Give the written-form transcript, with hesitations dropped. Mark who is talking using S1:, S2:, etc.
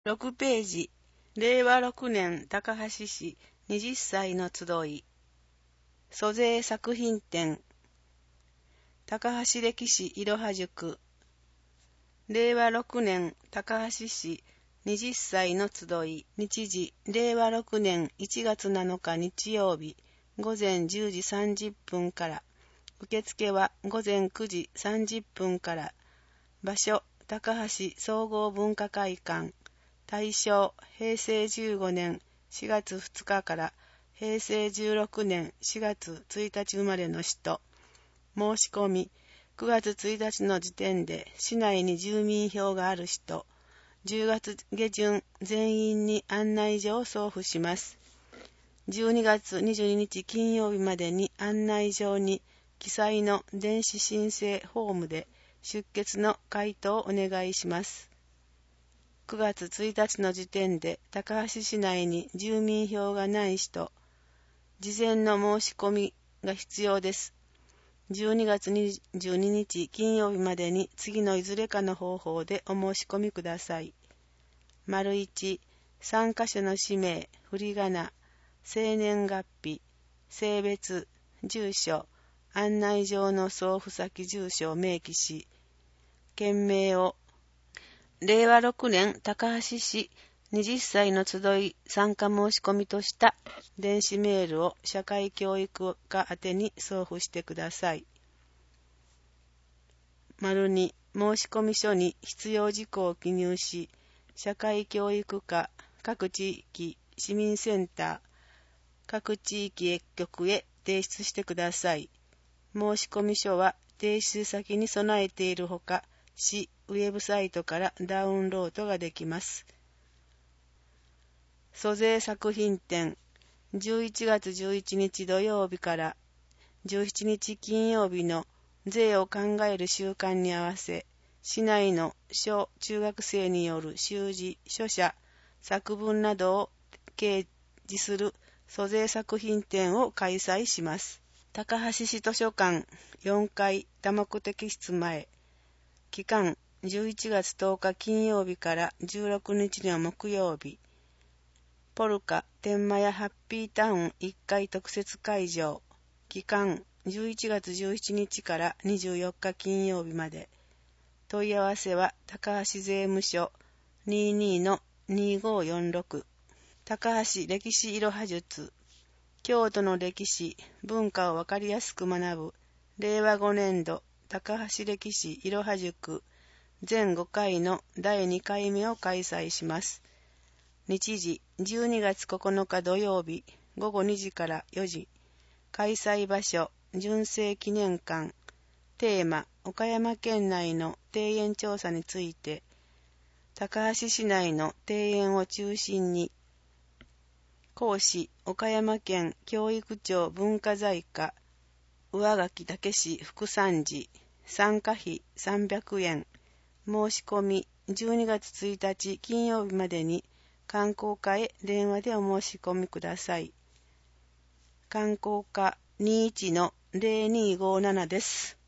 S1: 6ページ、令和6年高橋市20歳の集い、租税作品展、高橋歴史いろは塾、令和6年高橋市20歳の集い、日時、令和6年1月7日日曜日、午前10時30分から、受付は午前9時30分から、場所、高橋総合文化会館、対象、平成15年4月2日から平成16年4月1日生まれの人。申し込み、9月1日の時点で市内に住民票がある人、10月下旬全員に案内状を送付します。12月22日金曜日までに案内状に記載の電子申請フォームで出欠の回答をお願いします。9月1日の時点で高橋市内に住民票がない人、事前の申し込みが必要です。12月22日金曜日までに次のいずれかの方法でお申し込みください。1、参加者の氏名、振り仮名、生年月日、性別、住所、案内状の送付先住所を明記し、件名を令和6年高橋市20歳の集い参加申し込みとした電子メールを社会教育課宛てに送付してください。2、申し込み書に必要事項を記入し、社会教育課各地域市民センター各地域薬局へ提出してください。申し込み書は提出先に備えているほか、市ウェブサイトからダウンロードができます。租税作品展、11月11日土曜日から17日金曜日の税を考える週間に合わせ、市内の小中学生による習字、書写、作文などを掲示する租税作品展を開催します。高橋市図書館4階多目的室前、期間11月10日金曜日から16日の木曜日、ポルカ天満屋ハッピータウン1階特設会場、期間11月17日から24日金曜日まで。問い合わせは高橋税務署 22-2546。高橋歴史いろは術、京都の歴史文化をわかりやすく学ぶ令和5年度高橋歴史いろは塾全5回の第2回目を開催します。日時12月9日土曜日午後2時から4時。開催場所純正記念館。テーマ岡山県内の庭園調査について。高橋市内の庭園を中心に。講師岡山県教育庁文化財課上垣武史副参事。参加費300円。申し込み12月1日金曜日までに観光課へ電話でお申し込みください。観光課 21-0257 です。